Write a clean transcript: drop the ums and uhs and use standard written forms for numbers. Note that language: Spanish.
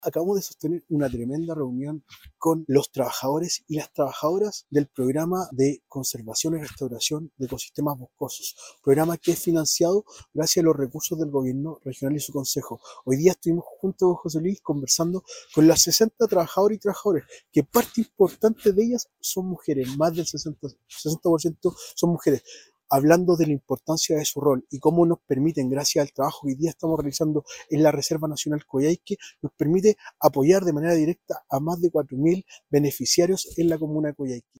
Acabamos de sostener una tremenda reunión con los trabajadores y las trabajadoras del programa de conservación y restauración de ecosistemas boscosos, programa que es financiado gracias a los recursos del gobierno regional y su consejo. Hoy día estuvimos junto con José Luis conversando con las 60 trabajadores y trabajadores, que parte importante de ellas son mujeres, más del 60% son mujeres, hablando de la importancia de su rol y cómo nos permiten, gracias al trabajo que hoy día estamos realizando en la Reserva Nacional Coyhaique, nos permite apoyar de manera directa a más de 4.000 beneficiarios en la comuna de Coyhaique.